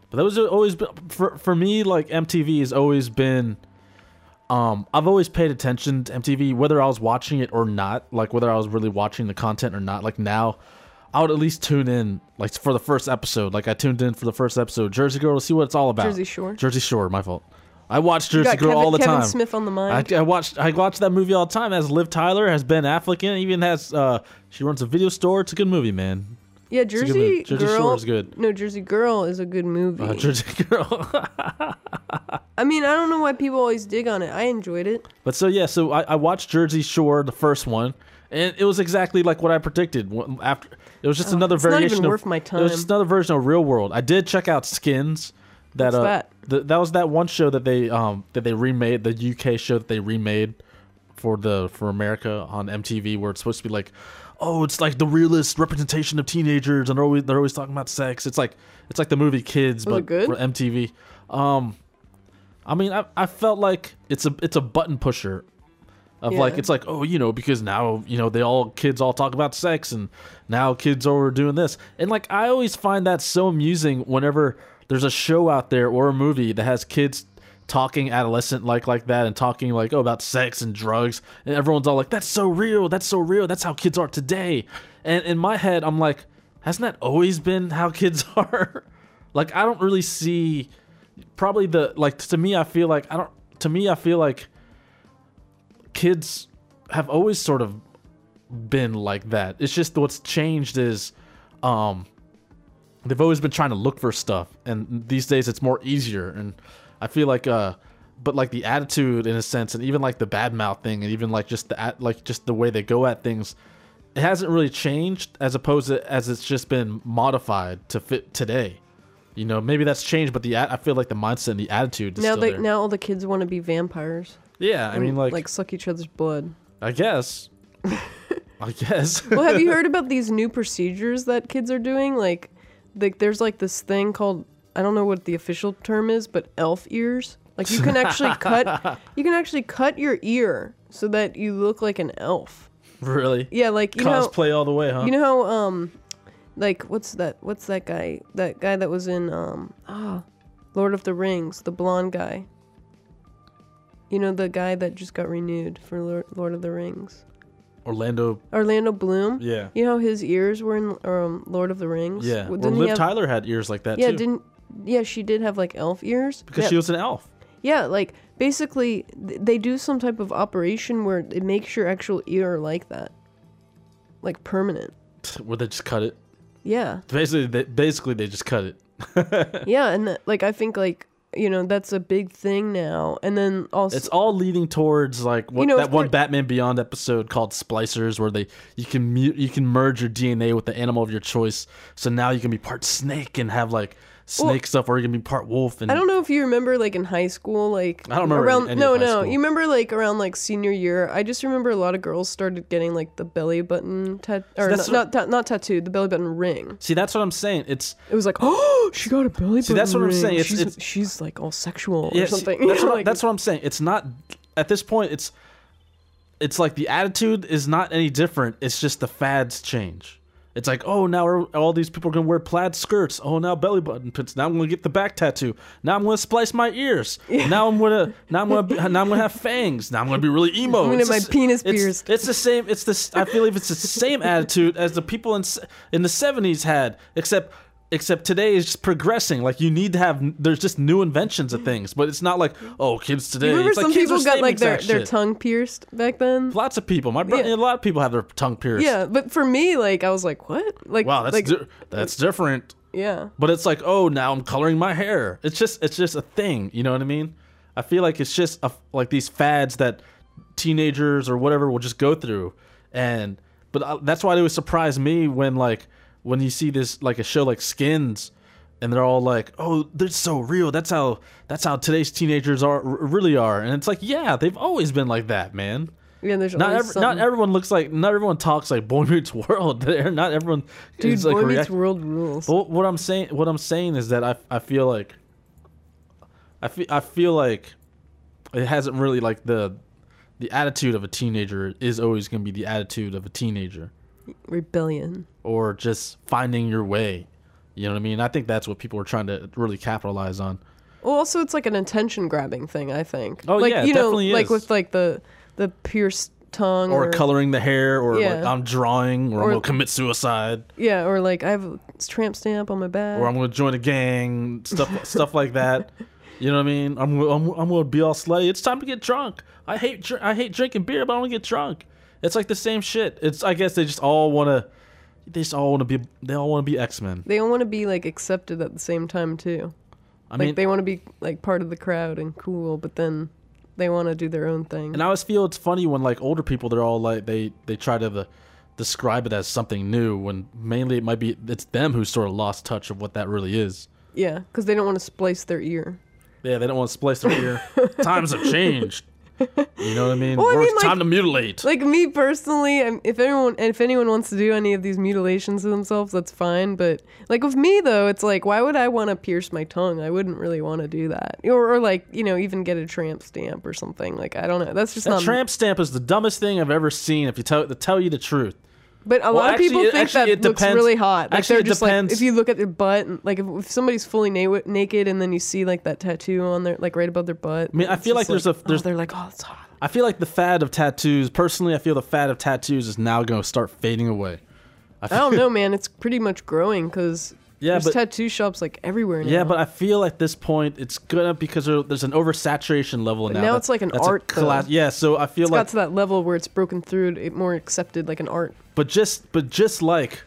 But that was always been, for me, like MTV has always been. I've always paid attention to MTV, whether I was watching it or not, like whether I was really watching the content or not. Like now, I would at least tune in, like for the first episode. Like I tuned in for the first episode, Jersey Girl, to see what it's all about. Jersey Shore. Jersey Shore, my fault. I watch Jersey Girl Kevin, all the Kevin time. Smith on the mind. I watched that movie all the time. It has Liv Tyler, has Ben Affleck in it, even has she runs a video store. It's a good movie, man. Yeah, It's a good Jersey movie. Jersey Girl Shore is good. No, Jersey Girl is a good movie. Jersey Girl. I mean, I don't know why people always dig on it. I enjoyed it. But so I watched Jersey Shore, the first one, and it was exactly like what I predicted. After it was just another it's not variation even worth my It was just another version of Real World. I did check out Skins. That What's that? That was that one show that they remade, the UK show that they remade for America on MTV, where it's supposed to be like, oh, it's like the realist representation of teenagers, and they're always talking about sex. It's like the movie Kids, Was but it good? for MTV. I mean, I felt like it's a button pusher of Yeah. like, it's like, oh, because now, kids all talk about sex, and now kids are doing this. And like, I always find that so amusing whenever there's a show out there or a movie that has kids talking adolescent like that, and talking like, oh, about sex and drugs, and everyone's all like, that's so real, that's how kids are today. And in my head, I'm like, hasn't that always been how kids are? Like, I don't really see probably to me I feel like kids have always sort of been like that. It's just what's changed is they've always been trying to look for stuff, and these days it's more easier. And I feel like but like the attitude in a sense, and even like the bad mouth thing, and even like just the way they go at things, it hasn't really changed as it's just been modified to fit today. Maybe that's changed, but I feel like the mindset and the attitude is still there. Now all the kids want to be vampires. Yeah, I mean, like suck each other's blood. I guess. Well, have you heard about these new procedures that kids are doing? Like there's like this thing called, I don't know what the official term is, but elf ears. Like you can actually cut your ear so that you look like an elf. Really? Yeah, like cosplay all the way, huh? You know how like what's that guy? That guy that was in Lord of the Rings, the blonde guy. The guy that just got renewed for Lord of the Rings. Orlando Bloom. Yeah. You know how his ears were in Lord of the Rings? Yeah. Well, Liv Tyler had ears like that too. She did have like elf ears. Because she was an elf. Yeah, like basically they do some type of operation where it makes your actual ear like that. Like permanent. Where they just cut it? Yeah. Basically they just cut it. Yeah, and I think that's a big thing now. And then also it's all leading towards like what one Batman Beyond episode called Splicers, where you can merge your DNA with the animal of your choice. So now you can be part snake and have like snake stuff, or you can be part wolf. And I don't know if you remember like in high school, like I don't remember around any of high school. You remember like around like senior year. I just remember a lot of girls started getting like the belly button not tattoo, the belly button ring. See, that's what I'm saying. It was like, oh, she got a belly button. That's what ring. I'm saying. She's like all sexual or something. See, that's what I'm saying. It's not at this point. It's like the attitude is not any different. It's just the fads change. It's like, oh, now all these people are going to wear plaid skirts. Oh, now belly button pins. Now I'm going to get the back tattoo. Now I'm going to splice my ears. Yeah. Now I'm going to have fangs. Now I'm going to be really emo. I'm going to have my penis pierced. It's the same. I feel like it's the same attitude as the people in the 70s had, except today is just progressing. Like you need to have, there's just new inventions of things, but it's not like, oh, kids today. You remember it's some like people got like their shit. tongue pierced back then? Lots of people. A lot of people have their tongue pierced. Yeah, but for me, like I was like, what? Like, wow, that's different. Yeah. But it's like, oh, now I'm coloring my hair. It's just a thing. You know what I mean? I feel like it's just like these fads that teenagers or whatever will just go through, but that's why it would surprise me when you see this like a show like Skins, and they're all like, "Oh, they're so real. That's how today's teenagers really are." And it's like, yeah, they've always been like that, man. Yeah, there's not everyone talks like Boy Meets World. Not everyone. Dude, like Boy Meets World rules. But what I'm saying is that I feel like it hasn't really like the attitude of a teenager is always going to be the attitude of a teenager. Rebellion. Or just finding your way. You know what I mean? I think that's what people are trying to really capitalize on. Well, also it's like an attention grabbing thing, I think. Oh, like, yeah, it you know, definitely like is. with like the pierced tongue Or coloring the hair, or Yeah. like I'm drawing, or I'm going to commit suicide, Yeah, or like I have a tramp stamp on my back. or I'm going to join a gang, stuff like that. You know what I mean? I'm going to be all slutty. It's time to get drunk. I hate drinking beer, but I want to get drunk. It's like the same shit. I guess they just all want to. They all want to be X-Men. They all want to be like accepted at the same time too. I Like mean, they want to be like part of the crowd and cool, but then they want to do their own thing. and I always feel it's funny when like older people, they're all like they try to describe it as something new, when mainly it's them who sort of lost touch of what that really is. Yeah, because they don't want to splice their ear. Yeah, they don't want to splice their ear. Times have changed. You know what I mean? Well, I mean, It's like- time to mutilate. Like me personally, if anyone wants to do any of these mutilations to themselves, that's fine. But like with me though, it's like, why would I want to pierce my tongue? I wouldn't really want to do that, or like even get a tramp stamp or something. Like I don't know. That's just That not. tramp stamp is the dumbest thing I've ever seen. If you to tell you the truth. But a lot of people think that it looks depends. really hot. Like Actually, they're it just depends. like, if you look at their butt, and, like if somebody's fully naked and then you see like that tattoo on their, like right above their butt. I mean, I it's feel like just there's they're like, oh, it's hot. I feel like the fad of tattoos. Personally, I feel the fad of tattoos is now going to start fading away. I don't know, man. It's pretty much growing because Yeah, there's but tattoo shops like everywhere now. yeah, but I feel at this point it's gonna because there's an oversaturation level now. now it's like an that's a art, though. Yeah, so I feel it's like got to that level where it's broken through, it more accepted like an art. But just like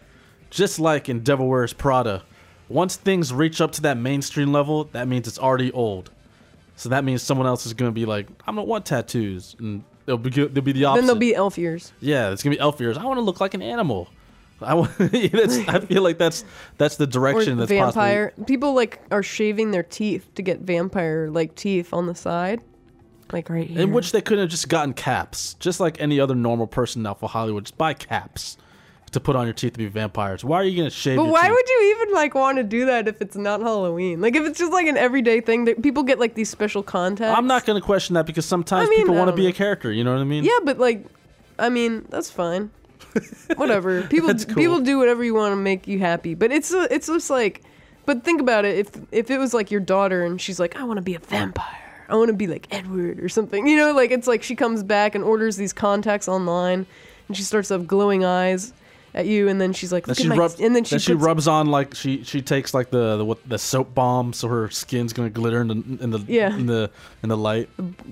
in Devil Wears Prada, once things reach up to that mainstream level, that means it's already old. So that means someone else is gonna be like, I don't want tattoos, and they'll be the opposite. Then there'll be elf ears. Yeah, it's gonna be elf ears. I want to look like an animal. I feel like that's the Or direction that's vampire. People like are shaving their teeth to get vampire like teeth on the side. Like right here. in which they could have just gotten caps, just like any other normal person now for Hollywood. Just buy caps to put on your teeth to be vampires. Why are you gonna shave? But your why teeth? would you even like want to do that if it's not Halloween? Like if it's just like an everyday thing that people get like these special contacts. I'm not gonna question that because sometimes I mean, people I want to don't be know. a character. You know what I mean? Yeah, but like, I mean, that's fine. Whatever. People That's cool. people do whatever you want to make you happy. But it's just like, but think about it. If it was like your daughter and she's like, I want to be a vampire. I want to be like Edward or something. You know, like it's like she comes back and orders these contacts online, and she starts to have glowing eyes at you, and then she's like, Then "Look she at my-" rubs. and then she puts, rubs on like she takes like the soap bomb, so her skin's gonna glitter in the Yeah. in the light.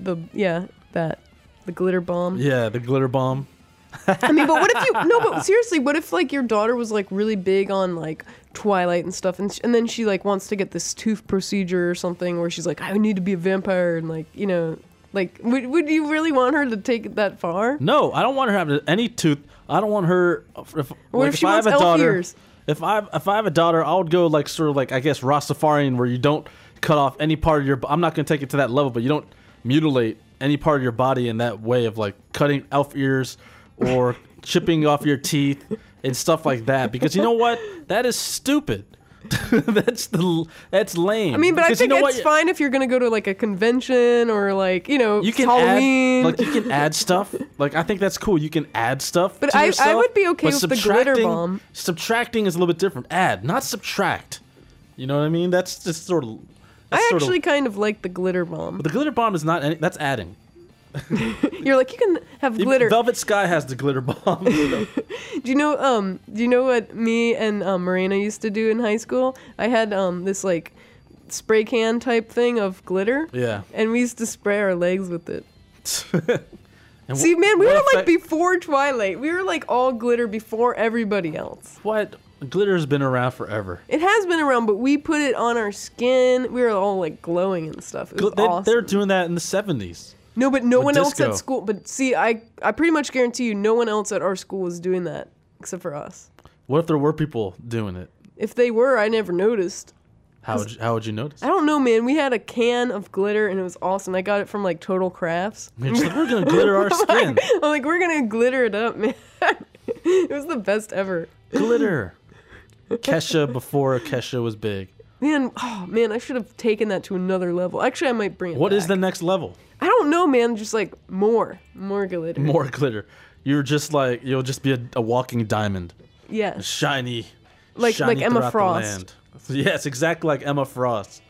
the glitter bomb. Yeah, the glitter bomb. I mean, but what if but seriously, what if like your daughter was like really big on like Twilight and stuff, and then she like wants to get this tooth procedure or something where she's like, I need to be a vampire, and like, like would you really want her to take it that far? No, I don't want her having any tooth. I don't want her. What if she wants elf ears? If I have a daughter, I would go like sort of like I guess Rastafarian, where you don't cut off any part of your. I'm not gonna take it to that level, but you don't mutilate any part of your body in that way of like cutting elf ears or chipping off your teeth and stuff like that. Because you know what? That is stupid. that's lame. I mean, but Because I you think know it's what? fine if you're gonna go to like a convention or like You it's can Halloween. add, like you can add stuff. Like I think that's cool. You can add stuff. But to I yourself, would be okay but with the glitter subtracting- bomb. Subtracting is a little bit different. Add, not subtract. You know what I mean? That's just sort of. I actually kind of like the glitter bomb. But the glitter bomb is not. That's adding. You're like, you can have Even glitter. Velvet Sky has the glitter bomb. Do you know what me and Marina used to do in high school? I had this like spray can type thing of glitter. Yeah. And we used to spray our legs with it. And See, man, we what were like effect- before Twilight. We were like all glitter before everybody else. What? Glitter has been around forever. It has been around, but we put it on our skin. We were all like glowing and stuff. It was awesome. They're doing that in the 70s. No, but no With one else disco. at school. But see, I pretty much guarantee you, no one else at our school was doing that except for us. What if there were people doing it? If they were, I never noticed. How would you notice? I don't know, man. We had a can of glitter and it was awesome. I got it from like Total Crafts. You're just like, we're gonna glitter our skin. I'm like, we're gonna glitter it up, man. It was the best ever. Glitter. Kesha before Kesha was big. Man, oh man, I should have taken that to another level. Actually, I might bring it What back. is the next level? I don't know, man. Just like more glitter. More glitter. You're just like you'll just be a walking diamond, Yeah. shiny, Like shiny Emma throughout the Frost. land. Yes, exactly like Emma Frost.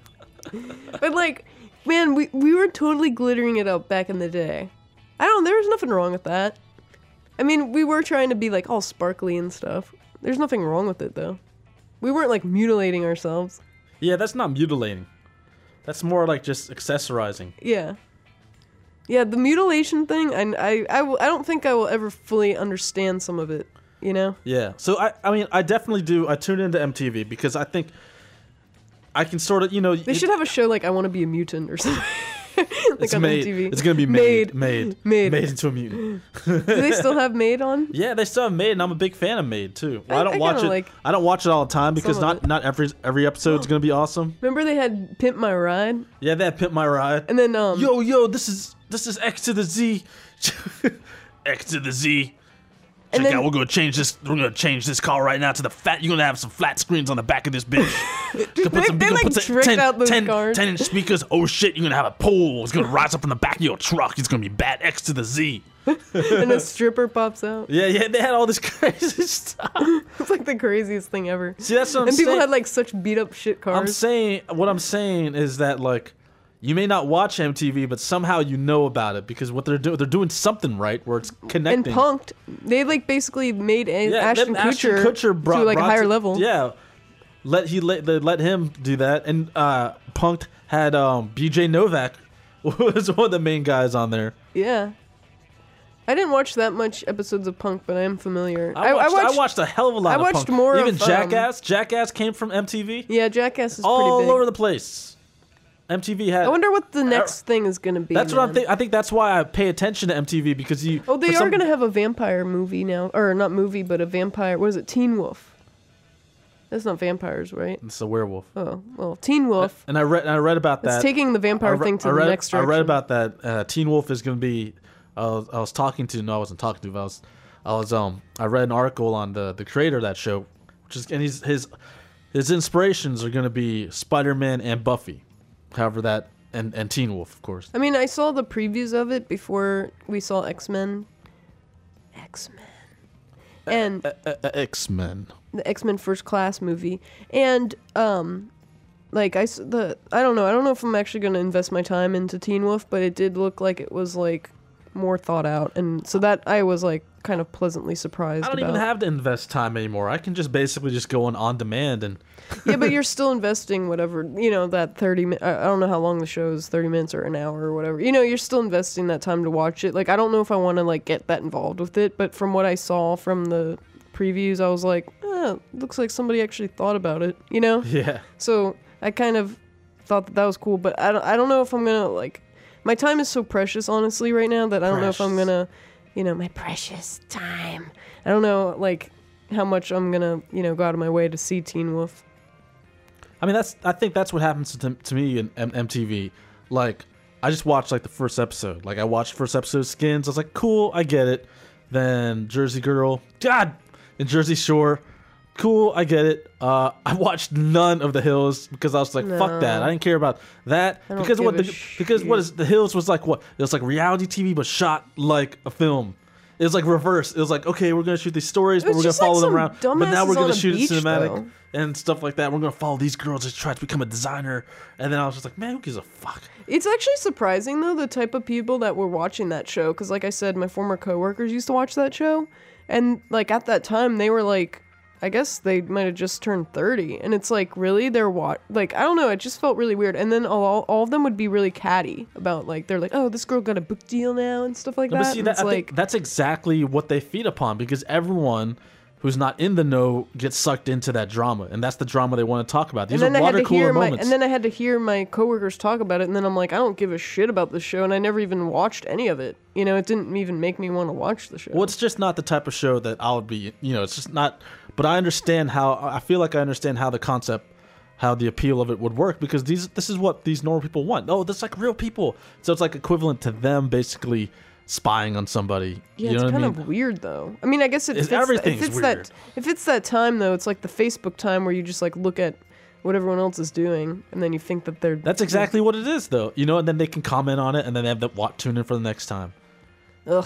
But like, man, we were totally glittering it up back in the day. There was nothing wrong with that. I mean, we were trying to be like all sparkly and stuff. There's nothing wrong with it though. We weren't like mutilating ourselves. Yeah, that's not mutilating. That's more like just accessorizing. Yeah. Yeah, the mutilation thing, I don't think I will ever fully understand some of it, you know? Yeah. So, I mean, I definitely do. I tune into MTV because I think I can sort of, you know... They should have a show like I Want to Be a Mutant or something. Like it's on made. MTV. It's going to be made into a mutant. Do they still have Made on? Yeah, they still have Made, and I'm a big fan of Made, too. Well, I don't I watch kinda it. like I don't watch it all the time because some of not every episode is going to be awesome. Remember they had Pimp My Ride? Yeah, they had Pimp My Ride. And then, Yo, this is X to the Z. X to the Z. And Check then- out, we're gonna change this car right now to the fat. You're gonna have some flat screens on the back of this bitch. They like tricked out those cars. 10-inch speakers. Oh shit, you're gonna have a pole. It's gonna rise up in the back of your truck. It's gonna be bad X to the Z. and a stripper pops out. Yeah, they had all this crazy stuff. It's like the craziest thing ever. See, that's what I'm And people saying. had like such beat up shit cars. What I'm saying is that like, you may not watch MTV, but somehow you know about it because what they're doing something right where it's And connecting. Punked, they like basically made Yeah, Ashton then Kutcher to like a higher level. Yeah, they let him do that, and Punked had BJ Novak was one of the main guys on there. Yeah. I didn't watch that much episodes of Punk, but I am familiar. I watched a hell of a lot. I of watched Punk. more Even of, Jackass. Jackass came from MTV. Yeah, Jackass is all pretty big. over the place. MTV had. I wonder what the next thing is going to be. That's what I'm man. thinking. I think that's why I pay attention to MTV because you. Oh, they are going to have a vampire movie now. Or not movie, but a vampire. What is it? Teen Wolf. That's not vampires, right? It's a werewolf. Oh, well, Teen Wolf. And I read about that. It's taking the vampire thing to the next direction. I read about that. Teen Wolf is going to be. I was talking to. No, I wasn't talking to. But I read an article on the creator of that show, which is, and his inspirations are going to be Spider-Man and Buffy, however that and Teen Wolf, of course. I mean, I saw the previews of it before we saw X-Men. And X-Men. the X-Men First Class movie. And like I don't know if I'm actually going to invest my time into Teen Wolf, but it did look like it was like more thought out, and so that I was like kind of pleasantly surprised I don't about. even have to invest time anymore. I can just basically just go on demand and. Yeah, but you're still investing whatever, you know, that 30 minutes. I don't know how long the show is, 30 minutes or an hour or whatever. You know, you're still investing that time to watch it. Like, I don't know if I want to, like, get that involved with it, but from what I saw from the previews, I was like, looks like somebody actually thought about it, you know? Yeah. So I kind of thought that was cool, but I don't know if I'm going to, like, my time is so precious, honestly, right now, that I don't know if I'm going to, you know, my precious time. I don't know, like, how much I'm going to, you know, go out of my way to see Teen Wolf. I mean, I think that's what happens to me in MTV. Like, I just watched like the first episode. Like, I watched the first episode of Skins. I was like, cool, I get it. Then Jersey Girl, God, and Jersey Shore, cool, I get it. I watched none of The Hills because I was like, fuck that. I didn't care about that I don't because give what a because what is The Hills was like what? It was like reality TV but shot like a film. It was like reverse. It was like, okay, we're gonna shoot these stories, but we're gonna just like follow them some around. But now dumbasses we're on gonna a shoot beach, it cinematic though. and stuff like that. We're gonna follow these girls that try to become a designer. And then I was just like, man, who gives a fuck? It's actually surprising, though, the type of people that were watching that show. Because, like I said, my former coworkers used to watch that show. And, like, at that time, they were, like, I guess they might have just turned 30. And it's like, really? They're like, I don't know. It just felt really weird. And then all of them would be really catty about, like, they're like, oh, this girl got a book deal now and stuff like No, that. but see, And it's I like, think that's exactly what they feed upon because everyone who's not in the know gets sucked into that drama, and that's the drama they want to talk about. These are water cooler moments. and then I had to hear my coworkers talk about it, and then I'm like, I don't give a shit about this show, and I never even watched any of it. You know, it didn't even make me want to watch the show. Well, it's just not the type of show that I would be. You know, it's just not. But I understand how. I feel like I understand how the concept, how the appeal of it would work because this is what these normal people want. Oh, that's like real people. So it's like equivalent to them basically spying on somebody. Yeah, you know it's what kind I mean? of weird though. I mean, I guess Everything's weird. If it's that time though, it's like the Facebook time where you just like look at what everyone else is doing, and then you think that they're. That's exactly what it is, though. You know, and then they can comment on it, and then they have to tune in for the next time. Ugh.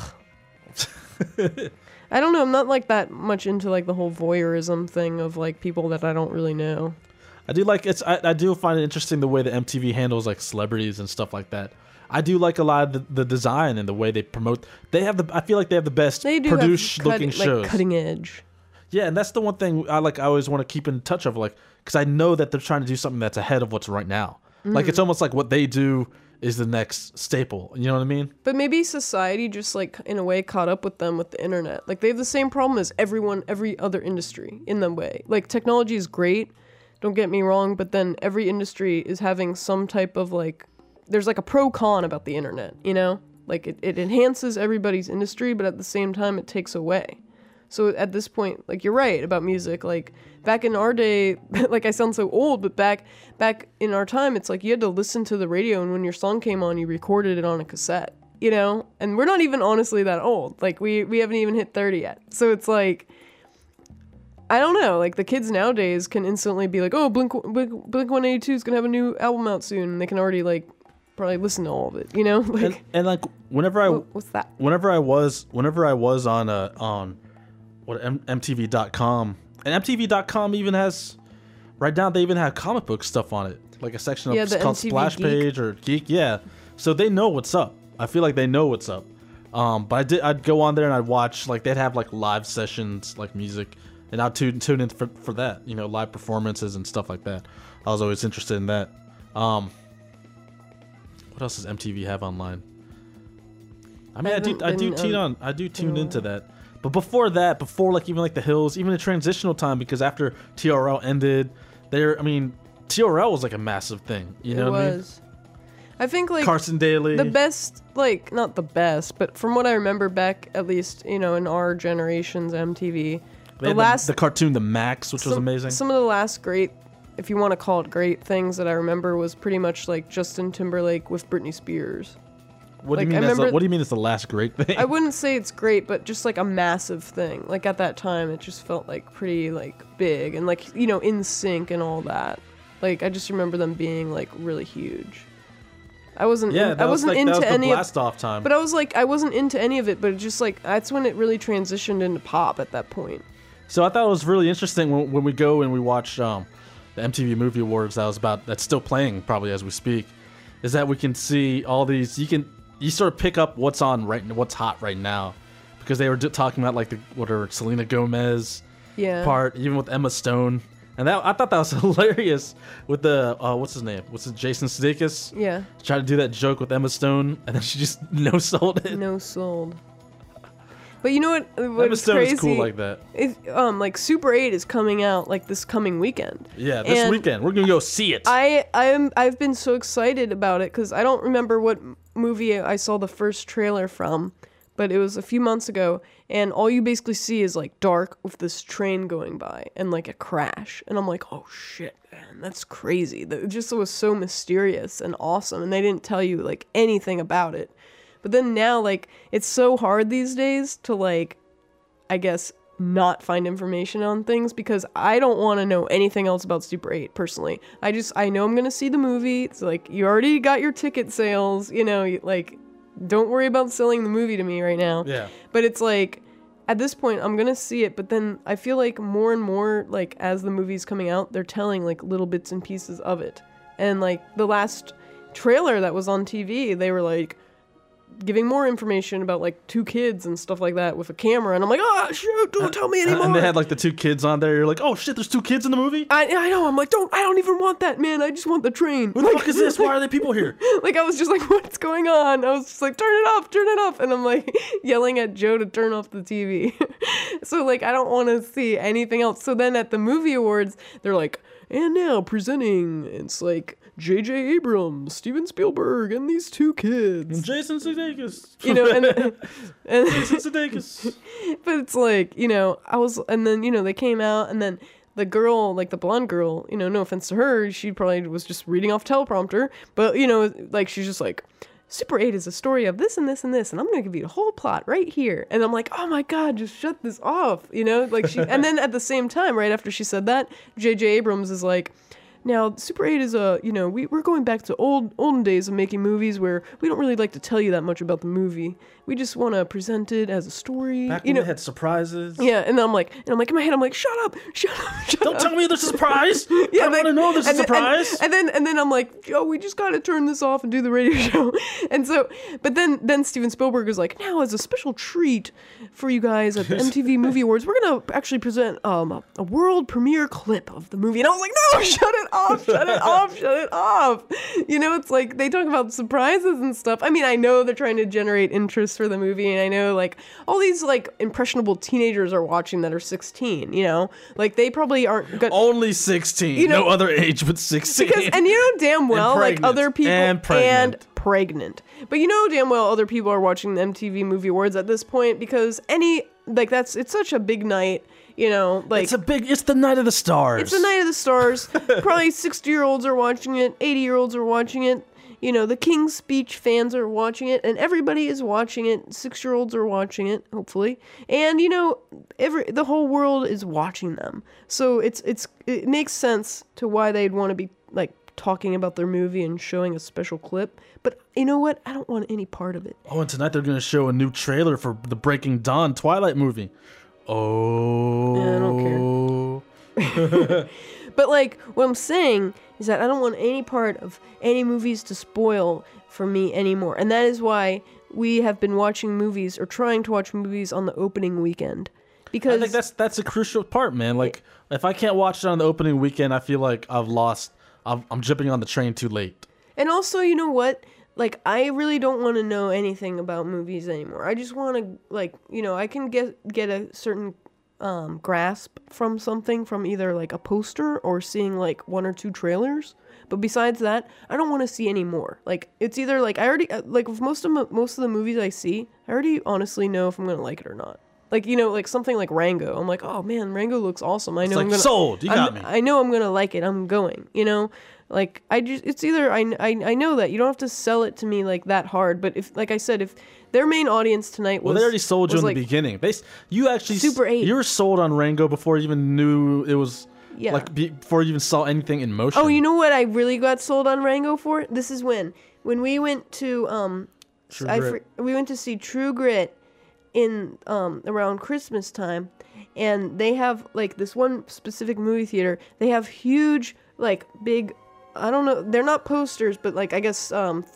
I don't know. I'm not like that much into like the whole voyeurism thing of like people that I don't really know. I do like I do find it interesting the way that MTV handles like celebrities and stuff like that. I do like a lot of the design and the way they promote. I feel like they have the best produced looking shows, like cutting edge. Yeah, and that's the one thing I always want to keep in touch of, like, because I know that they're trying to do something that's ahead of what's right now. Like, it's almost like what they do is the next staple. You know what I mean? But maybe society just, like, in a way caught up with them with the internet. Like, they have the same problem as every other industry in the way. Like, technology is great, don't get me wrong, but then every industry is having some type of, like, there's, like, a pro-con about the internet, you know? Like, it enhances everybody's industry, but at the same time, it takes away. So at this point, like, you're right about music. Like, back in our day, like, I sound so old, but back in our time, it's like you had to listen to the radio, and when your song came on, you recorded it on a cassette, you know? And we're not even honestly that old. Like, we haven't even hit 30 yet. So it's like, I don't know. Like, the kids nowadays can instantly be like, oh, Blink-182 is going to have a new album out soon. And they can already, like, probably listen to all of it, you know? Like, and like, whenever I... What's that? Whenever I was on MTV.com, and MTV.com even has, right now they even have comic book stuff on it, like a section of called MTV Splash Geek. Page or Geek, yeah. So they know what's up. I feel like they know what's up. But I'd go on there and I'd watch, like, they'd have like live sessions, like music, and I'd tune in for that, you know, live performances and stuff like that. I was always interested in that. What else does MTV have online? I mean, I do tune into that. But before that, like even like the Hills, even a transitional time, because after TRL ended, TRL was like a massive thing. You know what I mean? I think like Carson Daly, the best, like not the best, but from what I remember back, at least, you know, in our generation's MTV, the cartoon The Max, which was amazing. Some of the last great, if you want to call it great, things that I remember was pretty much like Justin Timberlake with Britney Spears. What do you mean? What do you mean it's the last great thing? I wouldn't say it's great, but just like a massive thing. Like at that time, it just felt like pretty like big and like, you know, in sync and all that. Like I just remember them being like really huge. I wasn't into any of blast-off time. But I wasn't into any of it. But it just like that's when it really transitioned into pop at that point. So I thought it was really interesting when we go and we watch the MTV Movie Awards that's still playing probably as we speak, is that we can see all these. You sort of pick up what's hot right now, because they were talking about like Selena Gomez part, even with Emma Stone, and I thought that was hilarious with the what's his name? Jason Sudeikis? Yeah. Tried to do that joke with Emma Stone, and then she just no-sold it. No-sold. But you know what? Emma Stone is cool like that. Like Super 8 is coming out like this coming weekend. Yeah, this weekend we're gonna go see it. I've been so excited about it because I don't remember what movie I saw the first trailer from, but it was a few months ago, and all you basically see is like dark with this train going by and like a crash, and I'm like, oh shit, man, that's crazy. It just was so mysterious and awesome, and they didn't tell you like anything about it. But then now, like, it's so hard these days to, like, I guess, not find information on things because I don't want to know anything else about Super 8, personally. I know I'm going to see the movie. It's like, you already got your ticket sales, you know, like, don't worry about selling the movie to me right now. Yeah. But it's like, at this point, I'm going to see it, but then I feel like more and more, like, as the movie's coming out, they're telling, like, little bits and pieces of it. And, like, the last trailer that was on TV, they were, like, giving more information about like two kids and stuff like that with a camera, and I'm like, oh shoot, don't tell me anymore. And they had like the two kids on there. You're like, oh shit, there's two kids in the movie. I know. I'm like, I don't even want that, man. I just want the train. Who the fuck is this? Why are there people here? Like I was just like, what's going on? I was just like, turn it off, and I'm like yelling at Joe to turn off the TV. So like I don't want to see anything else. So then at the movie awards, they're like, and now presenting, it's like J.J. Abrams, Steven Spielberg, and these two kids. And Jason Sudeikis. You know, and Jason Sudeikis. But it's like, you know, and then, you know, they came out, and then the girl, like the blonde girl, you know, no offense to her, she probably was just reading off teleprompter, but, you know, like, she's just like, Super 8 is a story of this and this and this, and I'm going to give you the whole plot right here. And I'm like, oh my God, just shut this off, you know? Like and then at the same time, right after she said that, J.J. Abrams is like, Now, Super 8 is we're going back to olden days of making movies where we don't really like to tell you that much about the movie. We just want to present it as a story. Back when they had surprises. Yeah, and I'm like, in my head, I'm like, shut up. Don't tell me there's a surprise. I don't want to know there's a surprise. And then I'm like, Joe, we just got to turn this off and do the radio show. And so, but then Steven Spielberg was like, now as a special treat for you guys at the MTV Movie Awards, we're gonna actually present a world premiere clip of the movie. And I was like, no, shut it off, shut it off, shut it off. It's like they talk about surprises and stuff. I mean, I know they're trying to generate interest for the movie, and I know like all these like impressionable teenagers are watching that are 16. Like they probably aren't only 16. No other age but 16. Because and damn well like other people and pregnant. But damn well other people are watching the MTV Movie Awards at this point because it's such a big night. Like it's the night of the stars. It's the night of the stars. Probably 60-year-olds are watching it, 80-year-olds are watching it. The King's Speech fans are watching it, and everybody is watching it. 6-year-olds are watching it, hopefully, and the whole world is watching them. So it makes sense to why they'd want to be like talking about their movie and showing a special clip. But you know what? I don't want any part of it. Oh, and tonight they're going to show a new trailer for the Breaking Dawn Twilight movie. Oh. Yeah, I don't care. But like what I'm saying is that I don't want any part of any movies to spoil for me anymore. And that is why we have been watching movies or trying to watch movies on the opening weekend. Because I think that's a crucial part, man. Like if I can't watch it on the opening weekend, I feel like I'm jumping on the train too late. And also, you know what? Like, I really don't want to know anything about movies anymore. I just want to, like, I can get a certain grasp from something from either, like, a poster or seeing, like, 1 or 2 trailers. But besides that, I don't want to see any more. Like, it's either, like, I already, like, with most of the movies I see, I already honestly know if I'm going to like it or not. Like, like, something like Rango. I'm like, oh, man, Rango looks awesome. I know I'm going to... sold. You got me. I know I'm going to like it. I'm going, Like, it's either, I know that. You don't have to sell it to me, like, that hard. But if, like I said, if their main audience tonight was... Well, they already sold you in the beginning. You actually... Super 8. You were sold on Rango before you even knew it was... Yeah. Like, before you even saw anything in motion. Oh, you know what I really got sold on Rango for? This is when we went to, we went to see True Grit in, around Christmas time. And they have, like, this one specific movie theater. They have huge, like, big... I don't know. They're not posters, but like I guess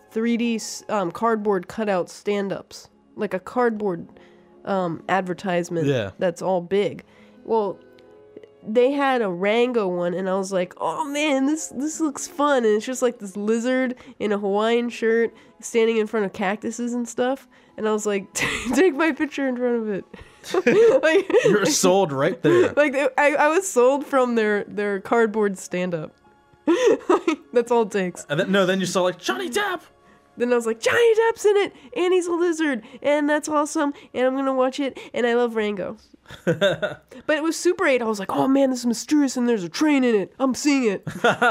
3D cardboard cutout stand-ups, like a cardboard advertisement. Yeah. That's all big. Well, they had a Rango one, and I was like, oh man, this looks fun. And it's just like this lizard in a Hawaiian shirt standing in front of cactuses and stuff. And I was like, take my picture in front of it. Like, you're sold right there. Like I was sold from their cardboard stand-up. That's all it takes. And then you saw like Johnny Depp. Then I was like, Johnny Depp's in it, and he's a lizard, and that's awesome, and I'm gonna watch it, and I love Rango. But it was Super 8. I was like, oh man, this is mysterious, and there's a train in it. I'm seeing it.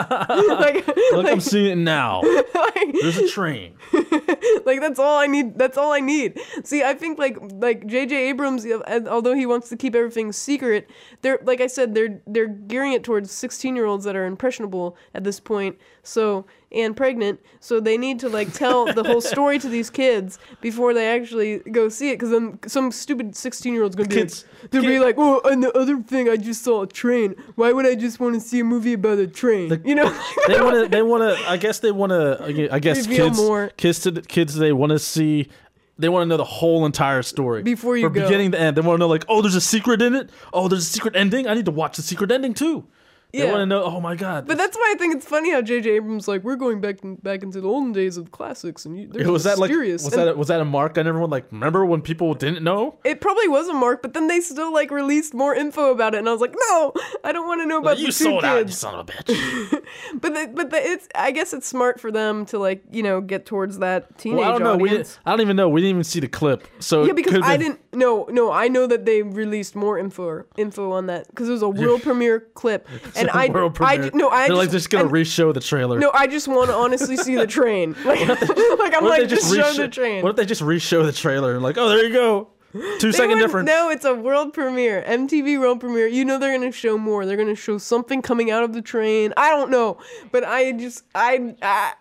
I'm seeing it now. There's a train. Like that's all I need. That's all I need. See, I think like J.J. Abrams, although he wants to keep everything secret, like I said, they're gearing it towards 16-year-olds that are impressionable at this point. So and pregnant, so they need to like tell the whole story to these kids before they actually go see it, because then some stupid 16-year-old's gonna be like, oh, and the other thing, I just saw a train. Why would I just want to see a movie about a train? They want to. I guess reveal more. Kids, they want to see. They want to know the whole entire story before you from go. Beginning to end. They want to know like, oh, there's a secret in it. Oh, there's a secret ending. I need to watch the secret ending too. They want to know, oh my god. But that's why I think it's funny how J.J. Abrams like, we're going back into the olden days of classics, and they're mysterious. Was that a mark on everyone? Like, remember when people didn't know? It probably was a mark, but then they still like released more info about it, and I was like, no, I don't want to know about the 2 kids. You sold out, you son of a bitch. but it's, I guess it's smart for them to like, get towards that teenage I don't know. audience. I don't even know. We didn't even see the clip. So yeah, because I didn't. No, I know that they released more info on that because it was a world premiere clip, and they're like just gonna re-show the trailer. No, I just want to honestly see the train. Like I'm like, just show the train. What if they just re-show the trailer? Like, oh, there you go. 2-second difference. No, it's a world premiere. MTV world premiere. You know they're gonna show more. They're gonna show something coming out of the train. I don't know, but I just want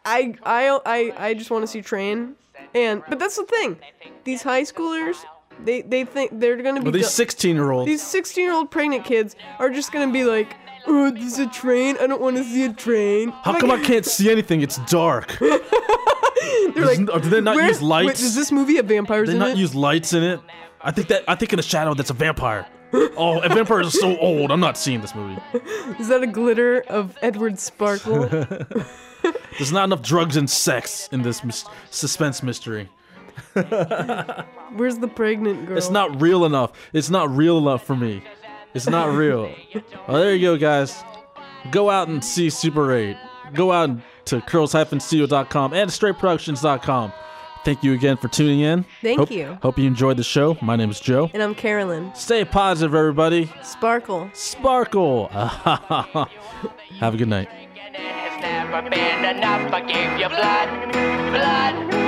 to see Train. But that's the thing. These high schoolers, they think they're gonna be. Well, these 16-year-olds. These 16-year-old pregnant kids are just gonna be like, oh, this is a train. I don't want to see a train. How come I can't see anything? It's dark. They're like, do they not use lights? Wait, does this movie have vampires They in not it? use lights in it. I think in the shadow that's a vampire. Oh, a vampire is so old. I'm not seeing this movie. Is that a glitter of Edward Sparkle? There's not enough drugs and sex in this suspense mystery. Where's the pregnant girl? It's not real enough. It's not real enough for me. It's not real. Well, there you go, guys. Go out and see Super 8. Go out to curls-studio.com and straightproductions.com. Thank you again for tuning in. Thank you. Hope you enjoyed the show. My name is Joe. And I'm Carolyn. Stay positive, everybody. Sparkle. Sparkle. Have a good night. It's never been enough. I gave you blood.